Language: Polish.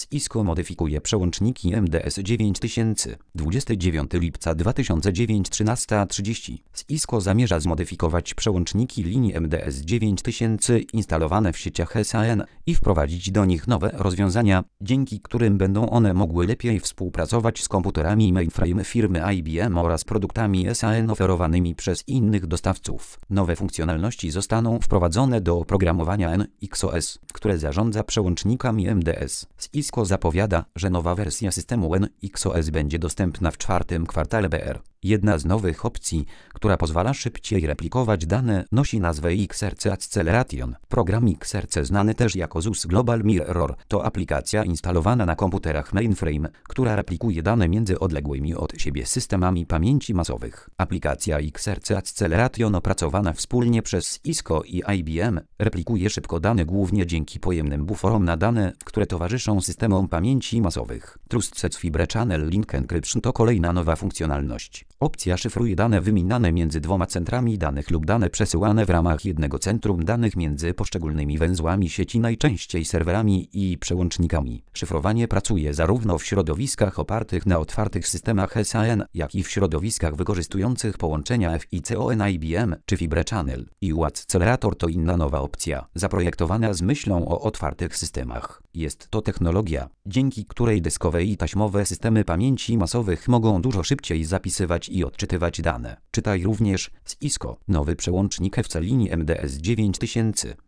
Cisco modyfikuje przełączniki MDS 9000. 29 lipca 2009 13:30. Cisco zamierza zmodyfikować przełączniki linii MDS 9000 instalowane w sieciach SAN i wprowadzić do nich nowe rozwiązania, dzięki którym będą one mogły lepiej współpracować z komputerami mainframe firmy IBM oraz produktami SAN oferowanymi przez innych dostawców. Nowe funkcjonalności zostaną wprowadzone do oprogramowania NXOS, które zarządza przełącznikami MDS. Cisco zapowiada, że nowa wersja systemu NXOS będzie dostępna w czwartym kwartale br. Jedna z nowych opcji, która pozwala szybciej replikować dane, nosi nazwę XRC Acceleration. Program XRC, znany też jako ZUS Global Mirror, to aplikacja instalowana na komputerach mainframe, która replikuje dane między odległymi od siebie systemami pamięci masowych. Aplikacja XRC Acceleration, opracowana wspólnie przez Cisco i IBM, replikuje szybko dane głównie dzięki pojemnym buforom na dane, które towarzyszą systemom pamięci masowych. Trusted Fibre Channel Link Encryption to kolejna nowa funkcjonalność. Opcja szyfruje dane wymieniane między dwoma centrami danych lub dane przesyłane w ramach jednego centrum danych między poszczególnymi węzłami sieci, najczęściej serwerami i przełącznikami. Szyfrowanie pracuje zarówno w środowiskach opartych na otwartych systemach SAN, jak i w środowiskach wykorzystujących połączenia FICON IBM czy Fibre Channel. IU Accelerator to inna nowa opcja, zaprojektowana z myślą o otwartych systemach. Jest to technologia, dzięki której dyskowe i taśmowe systemy pamięci masowych mogą dużo szybciej zapisywać i odczytywać dane. Czytaj również Cisco, nowy przełącznik FC linii MDS 9000.